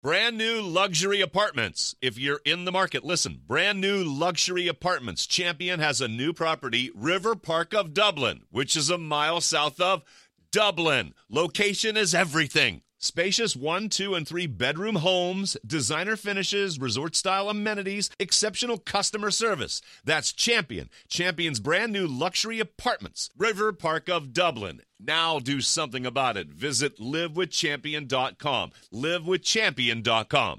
Brand new luxury apartments. If you're in the market, listen. Brand new luxury apartments. Champion has a new property, River Park of Dublin, which is a mile south of Dublin. Location is everything. Spacious 1, 2, and 3 bedroom homes, designer finishes, resort-style amenities, exceptional customer service. That's Champion. Champion's brand new luxury apartments, River Park of Dublin. Now do something about it. Visit livewithchampion.com. livewithchampion.com.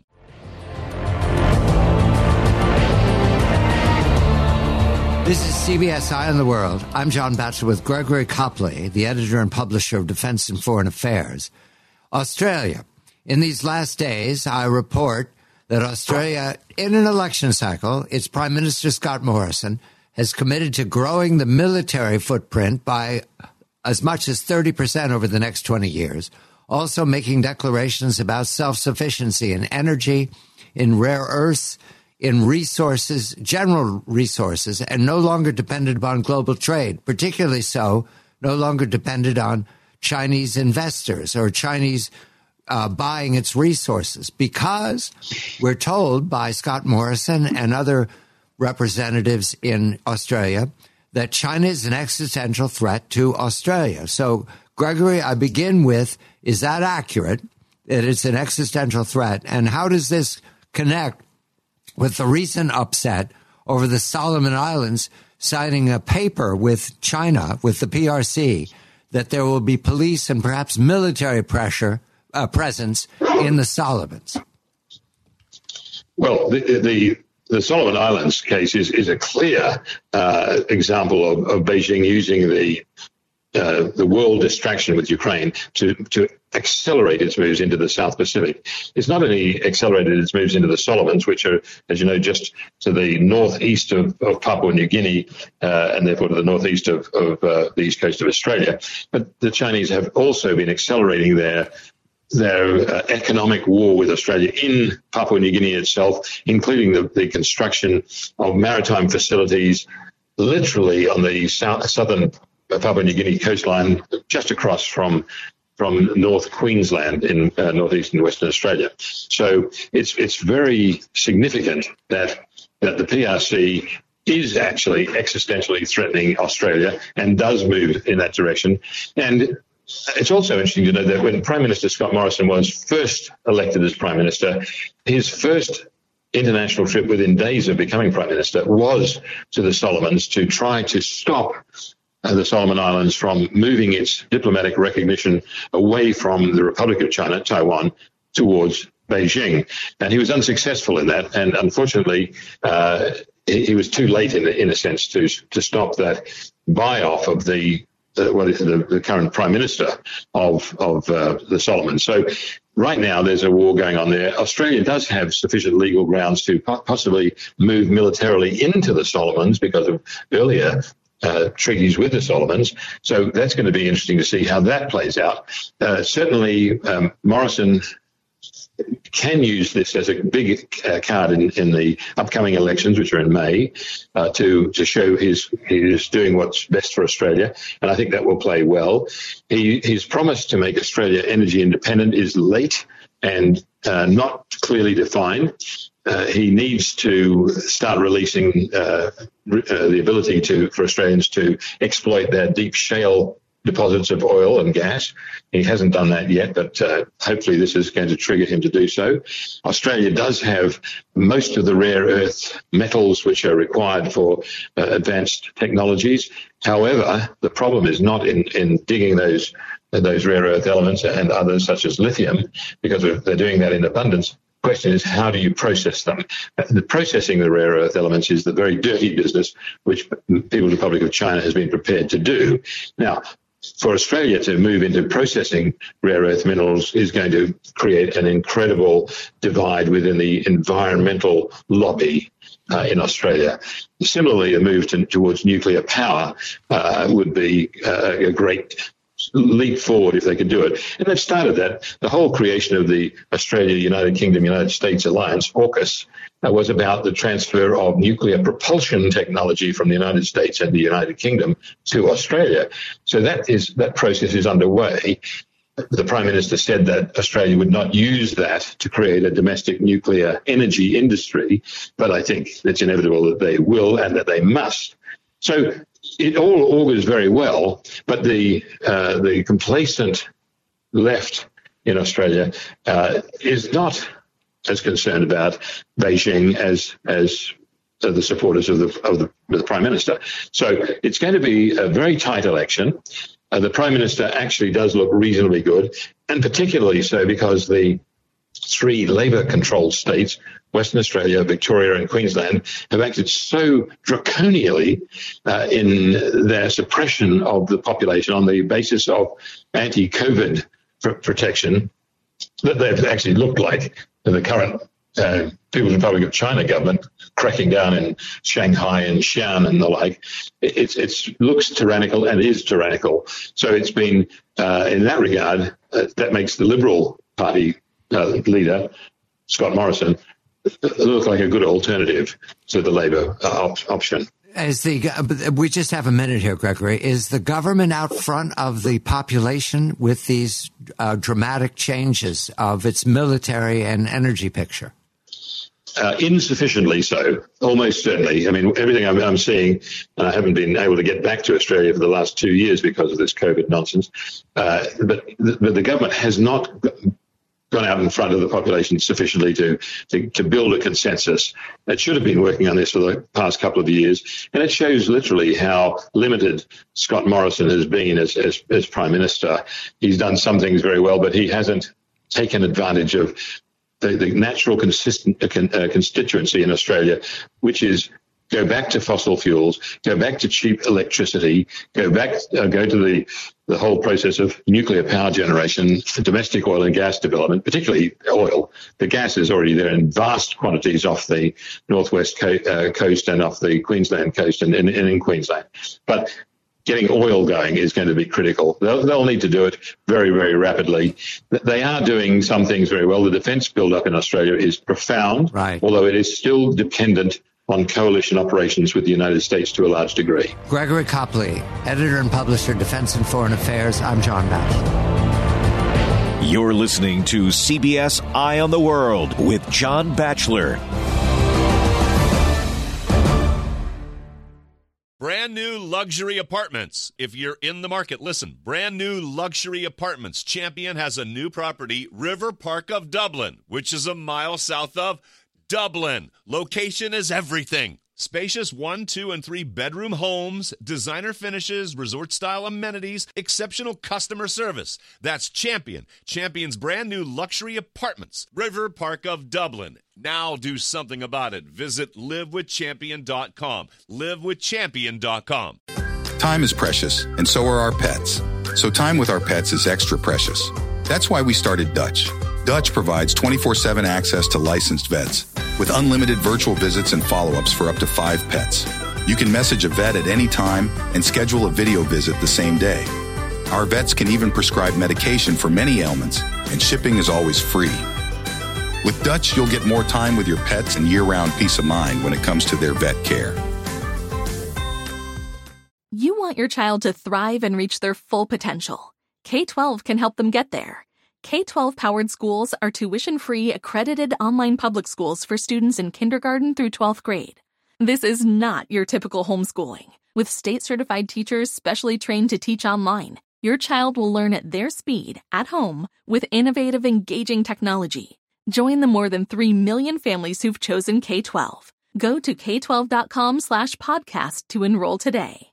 This is CBS Eye on the World. I'm John Batchelor with Gregory Copley, the editor and publisher of Defense and Foreign Affairs. Australia. In these last days, I report that Australia, in an election cycle, its Prime Minister Scott Morrison has committed to growing the military footprint by as much as 30% over the next 20 years, also making declarations about self-sufficiency in energy, in rare earths, in resources, general resources, and no longer dependent upon global trade, particularly so, no longer dependent on Chinese investors or Chinese buying its resources, because we're told by Scott Morrison and other representatives in Australia that China is an existential threat to Australia. So, Gregory, I begin with, is that accurate, that it's an existential threat? And how does this connect with the recent upset over the Solomon Islands signing a paper with China, with the PRC, that there will be police and perhaps military presence in the Solomons? Well, the Solomon Islands case is a clear example of Beijing using the world distraction with Ukraine to accelerate its moves into the South Pacific. It's not only accelerated its moves into the Solomons, which are, as you know, just to the northeast of Papua New Guinea and therefore to the northeast of the east coast of Australia, but the Chinese have also been accelerating their economic war with Australia in Papua New Guinea itself, including the construction of maritime facilities literally on the southern Papua New Guinea coastline, just across from North Queensland in northeastern Western Australia. So it's very significant that the PRC is actually existentially threatening Australia and does move in that direction. And it's also interesting to know that when Prime Minister Scott Morrison was first elected as Prime Minister, his first international trip within days of becoming Prime Minister was to the Solomons to try to stop the Solomon Islands from moving its diplomatic recognition away from the Republic of China, Taiwan, towards Beijing. And he was unsuccessful in that. And unfortunately, he was too late in a sense to stop that buy-off of the current Prime Minister of the Solomons. So right now there's a war going on there. Australia does have sufficient legal grounds to possibly move militarily into the Solomons because of earlier treaties with the Solomons. So that's going to be interesting to see how that plays out. Certainly, Morrison can use this as a big card in the upcoming elections, which are in May, to show he's doing what's best for Australia, and I think that will play well. His promise to make Australia energy independent is late and not clearly defined. He needs to start releasing the ability for Australians to exploit their deep shale deposits of oil and gas. He hasn't done that yet, but hopefully this is going to trigger him to do so. Australia does have most of the rare earth metals which are required for advanced technologies. However, the problem is not in digging those rare earth elements and others such as lithium, because they're doing that in abundance. The question is, how do you process them? The processing the rare earth elements is the very dirty business which the People's Republic of China has been prepared to do. Now, for Australia to move into processing rare earth minerals is going to create an incredible divide within the environmental lobby in Australia. Similarly, a move towards nuclear power would be a great leap forward if they could do it. And they've started that. The whole creation of the Australia, United Kingdom, United States Alliance, AUKUS, was about the transfer of nuclear propulsion technology from the United States and the United Kingdom to Australia. So that process is underway. the Prime Minister said that Australia would not use that to create a domestic nuclear energy industry, but I think it's inevitable that they will and that they must. So it all augurs very well, but the complacent left in Australia is not as concerned about Beijing as the supporters of the Prime Minister. So it's going to be a very tight election. The Prime Minister actually does look reasonably good, and particularly so because the three Labor-controlled states, Western Australia, Victoria and Queensland, have acted so draconially in their suppression of the population on the basis of anti-COVID protection that they've actually looked like the current People's Republic of China government cracking down in Shanghai and Xi'an and the like. It looks tyrannical and is tyrannical. So it's been, in that regard, that makes the Liberal Party leader, Scott Morrison, look like a good alternative to the Labor option. We just have a minute here, Gregory. Is the government out front of the population with these dramatic changes of its military and energy picture? Insufficiently so, almost certainly. I mean, everything I'm seeing, and I haven't been able to get back to Australia for the last 2 years because of this COVID nonsense, but the government has not gone out in front of the population sufficiently to build a consensus. It should have been working on this for the past couple of years, and it shows literally how limited Scott Morrison has been as Prime Minister. He's done some things very well, but he hasn't taken advantage of the natural constituency in Australia, which is go back to fossil fuels, go back to cheap electricity, go to the whole process of nuclear power generation, domestic oil and gas development, particularly oil. The gas is already there in vast quantities off the northwest coast and off the Queensland coast and in Queensland. But getting oil going is going to be critical. They'll need to do it very, very rapidly. They are doing some things very well. The defence build-up in Australia is profound, right, although it is still dependent on coalition operations with the United States to a large degree. Gregory Copley, editor and publisher, Defense and Foreign Affairs. I'm John Batchelor. You're listening to CBS Eye on the World with John Batchelor. Brand new luxury apartments. If you're in the market, listen. Brand new luxury apartments. Champion has a new property, River Park of Dublin, which is a mile south of Dublin. Location is everything. Spacious 1, 2, and 3 bedroom homes, designer finishes, resort-style amenities, exceptional customer service. That's Champion. Champion's brand new luxury apartments, River Park of Dublin. Now do something about it. Visit livewithchampion.com. Livewithchampion.com. Time is precious, and so are our pets. So time with our pets is extra precious. That's why we started Dutch. Dutch provides 24/7 access to licensed vets with unlimited virtual visits and follow-ups for up to 5 pets. You can message a vet at any time and schedule a video visit the same day. Our vets can even prescribe medication for many ailments, and shipping is always free. With Dutch, you'll get more time with your pets and year-round peace of mind when it comes to their vet care. You want your child to thrive and reach their full potential. K-12 can help them get there. K-12-powered schools are tuition-free, accredited online public schools for students in kindergarten through 12th grade. This is not your typical homeschooling. With state-certified teachers specially trained to teach online, your child will learn at their speed, at home, with innovative, engaging technology. Join the more than 3 million families who've chosen K-12. Go to k12.com/podcast to enroll today.